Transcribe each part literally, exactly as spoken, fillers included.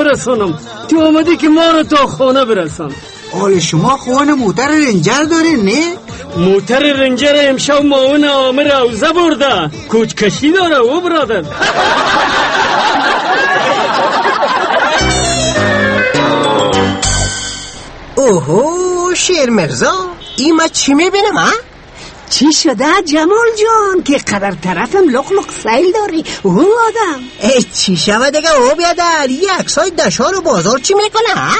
برسانم، تو آمدی که ما رو تا خانه برسان. آله شما خوان موتر رنجر دارین نه؟ موتر رنجر امشب معاون عامر روزه برده، کوچکشی داره او برادر. اوهو شیر مرزا، این ما چی میبینم ها؟ چی شده جمال جان که قدر طرفم لق لق سیل داری؟ او آدم ای چی شده دیگه او بیادر، یه اکسای دشار و بازار چی میکنه ها؟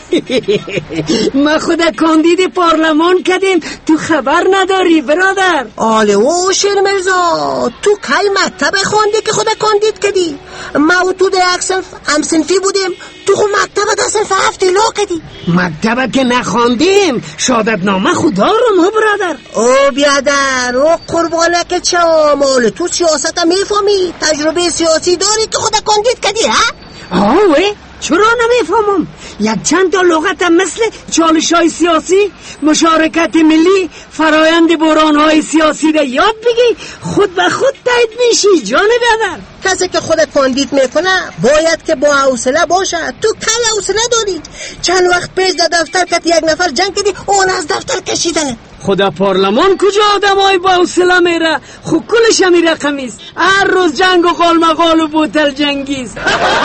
ما خود کاندید پارلمان کردیم، تو خبر نداری برادر؟ آله او شیر مرزا، تو کی مکتب خوندی که خود کاندید کردی؟ ما و تو در یک صنف هم صنفی بودیم، تو خود مکتب در صنف هفتی لو کردی. مکتب که نخواندیم شهادت نامه خدا رو ما برادر. او بیادر او قربانه که چه آمال تو سیاست هم میفهمی، تجربه سیاسی داری که خود کاندید کردی ها؟ آوه چرا نمیفهمم؟ یک چند تا لغت مثل چالش های سیاسی، مشارکت ملی، فرایند بحران های سیاسی را یاد بگی، خود به خود تایید میشی جان بیادر. کسی که خود کاندید میکنه باید که با حوصله باشه. تو کی حوصله داری؟ چند وقت پیش در دفتر کت یک نفر جنگ کردی، اون از دفتر کشیدنه. خدا پارلمان کجا آدم های با حوصله میره؟ خود کلش همی رقمیست، هر روز جنگ و قال مقال و بوتل جنگیست.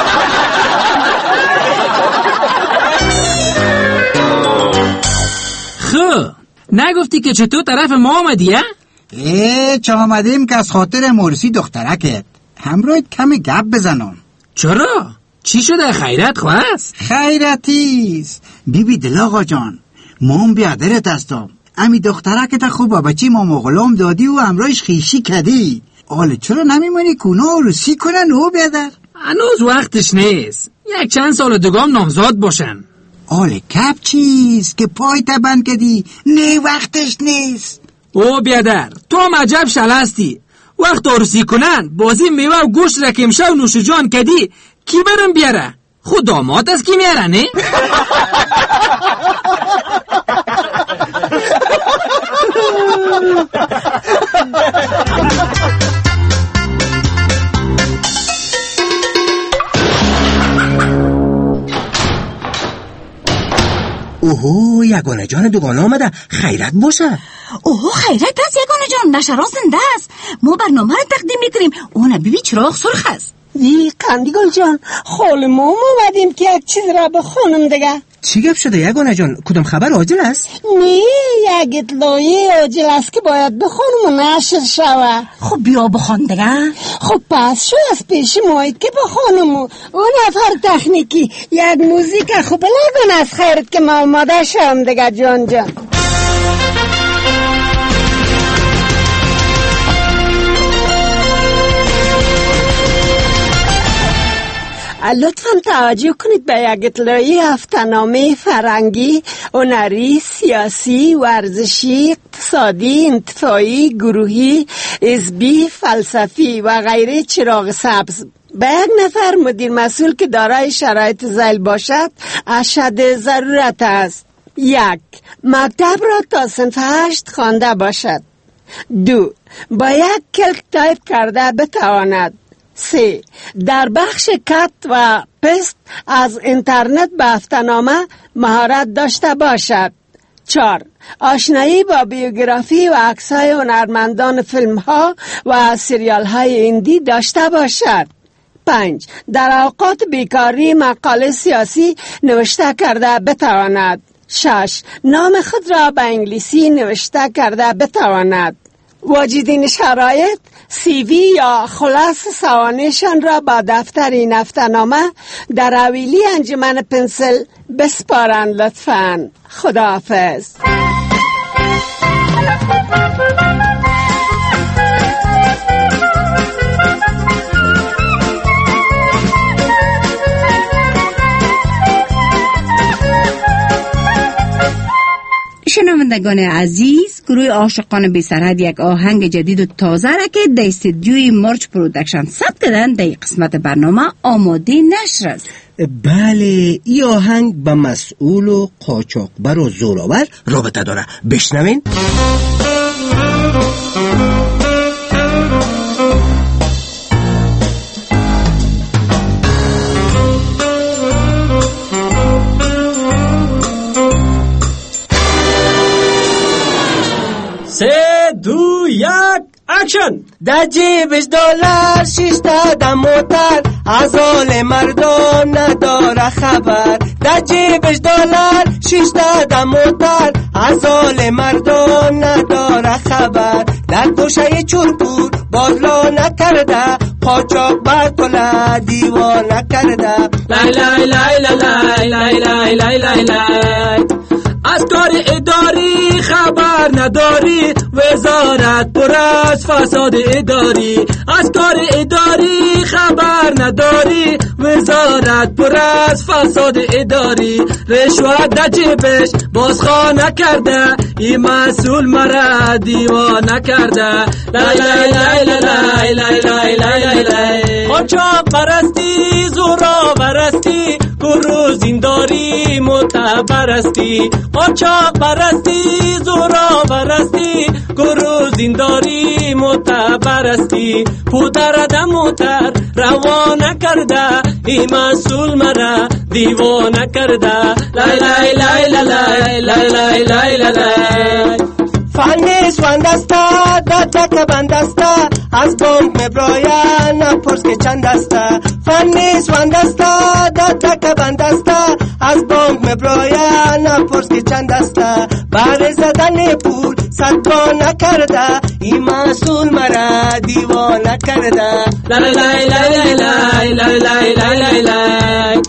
خب نگفتی که چطور طرف ما آمدی ها؟ ای چه آمدیم که از خاطر مرسی دخترکت همراهت کم گپ بزنم. چرا؟ چی شده خیرت خواست؟ خیرتیست بی بی دل آقا جان، ما هم بیادرت هستم. امی دخترکت خوب بچی ما مغلام دادی و همراهش خیشی کردی. آله چرا نمیمونی کونه روسی کنن او بیادر؟ هنوز وقتش نیست، یک چند سال دگام نامزاد باشن. آله کپ چیست که پای تبند کردی؟ نه وقتش نیست. او بیادر تو هم عجب شلستی، وقت عروسی کنن بازی میوه و گوشت را که امشب نوش جان کردی کی برم بیاره؟ خود داماد از کی میاره نه؟ اوهو یگانه جان دوگانه آمده، خیرت باشه. اوه خیرت است یگانه جان، نشرا زنده است. ما برنامه رو تقدیم میکنیم، اون بیبی چراغ سرخ است. وی قندیگل جان، خال ما اومدیم که یک چیز را بخونم دیگه. چی گپ شده یگانه جان؟ کدام خبر عاجل است؟ نه یک اطلاعیه عاجل است که باید بخونم و نشر شوه. خب بیا بخون دیگه. خب پس شو از پیش ماید که بخونم و اون نفر تکنیکی یک موزیک خوب لگن از خیرت که ما آماده شم دیگه جان جان. لطفاً توجه کنید به یک اطلاعی هفته‌نامه فرنگی، هنری، سیاسی، ورزشی، اقتصادی، انتفاعی، گروهی، حزبی، فلسفی و غیره چراغ سبز. به یک نفر مدیر مسئول که دارای شرایط ذیل باشد اشد ضرورت است: یک، مکتب را تا صنف هشت خوانده باشد. دو، با یک کلک تایپ کرده بتواند. سه، در بخش کت و پست از اینترنت به هفته‌نامه مهارت داشته باشد. چهار، آشنایی با بیوگرافی و عکس‌های هنرمندان فیلم‌ها و سریال‌های هندی داشته باشد. پنج، در اوقات بیکاری مقاله سیاسی نوشته کرده بتواند. شش، نام خود را به انگلیسی نوشته کرده بتواند. واجدین شرایط سی وی یا خلاص سوانحشان را با دفتر این هفته‌نامه در حویلی انجمن پنسل بسپارند لطفاً. خداحافظ. شنوندگان عزیز، گروه عاشقان بی سرحد یک آهنگ جدید و تازه را که در استودیوی مارچ پرودکشن ثبت کردن در قسمت برنامه آماده نشر است. بله، این آهنگ با مسئول و قاچاقبر و زورآور رابطه داره. بشنوین. اکشن. در جیبش دلار شیشتا دموتر، از حال مردم نداره خبر. در جیبش دلار شیشتا دموتر، از حال مردم نداره خبر. در گوشه چورپور بازلا نکرده، قاچاق بر کلا دیوانه کرده. لای لای لای لای لای لای لای لای لای. از کار اداری خبر نداری، وزارت پر از فساد اداری. از کار اداری خبر نداری، وزارت پر از فساد اداری. رشوت در جیبش بازخواه نکرده، این مسئول مرا دیوانه کرده. لای لای لای لای لای لای لای لای. قاچاق پرستی زورا برستی، گروه زینداری معتبرستی. قاچاق پرستی زورا برستی، گروه زینداری معتبرستی. پودر دموتر روانه کرده، این مسئول مرا دیوانه کرده. لای لای لای لای لای لای لای لای. فنیس وندستا دادا بندستا، از بانک مبرایا نپرس که چند دستا. فنیس وندستا دادا بندستا، از بانک مبرایا نپرس که چند دستا. بر زدن پول صدقا نکرده، این مسئول مرا دیوانه کرده. لای لای لای لای لای لای لای لای.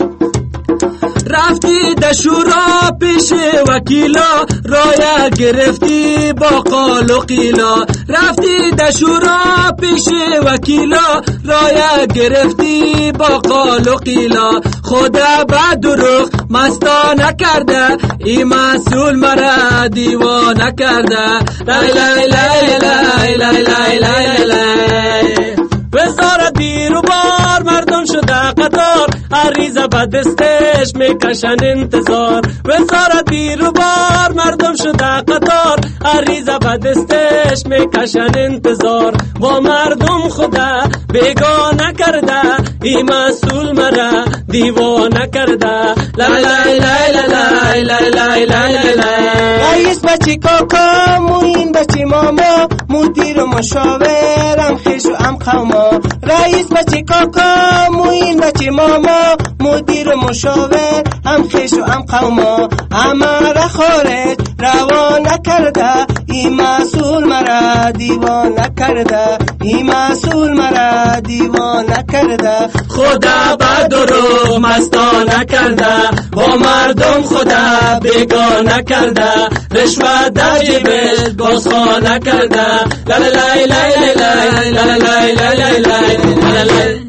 رفتی در شورا پیش وکیلا، رایا گرفتی با قال و قیلا. رفتی در شورا پیش وکیلا، رایا گرفتی با قال و قیلا. خدا بعد دروغ مستا نکرده، این مسئول مرا دیوانه کرده. لای لای لای لای لای لای لای لای. وزارت بیرو بار مردم شده قطار، عریضه به دستش میکشن انتظار. وزارت بیرو بار مردم شده قطار، عریضه به دستش میکشن انتظار. با مردم خدا بیگانه کرده، این مسئول مرا دیوانه کرده. لای لای لای لای لای لای لای لای. رئیس بچی کاکا موین بچی ماما، مدیر و مشاورم خیش و ام قوما. رئیس بچی کاکا موین بچی ماما، مدیر و مشاور هم خیش و هم قوما. همه را خارج روانه کرده، این مسئول مرا دیوانه کرده. این مسئول مرا دیوانه کرده. خدا با دروغ مستا نکرده، با مردم خدا بیگانه کرده. رشوت در جیبش بازخواه نکرده. لای لای لای لای لای لای لای لای لای.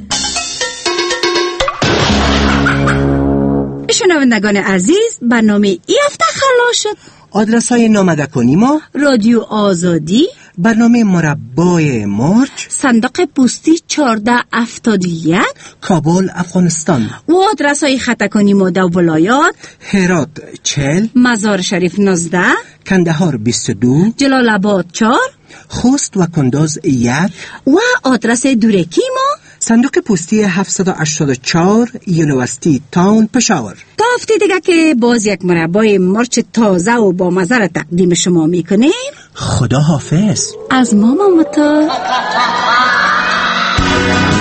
شنوندگان عزیز، برنامه ای هفته خلاص شد. آدرس های نامده کنی ما: رادیو آزادی، برنامه مربای مرچ، صندوق پستی چهارده هفتاد و یک، کابل افغانستان. و آدرس های خط کنی ما در ولایات: هرات چهل، مزار شریف نوزده، کندهار بیست و دو، جلال آباد چهار، خوست و کندوز یک. و آدرس دورکی ما: صندوق پستی هفتصد و هشتاد و چهار، یونیورسیتی تاون، پشاور. تا هفته دیگه که باز یک مربای مرچ تازه و با مزه را تقدیم شما میکنیم. خدا حافظ. از ماما متا.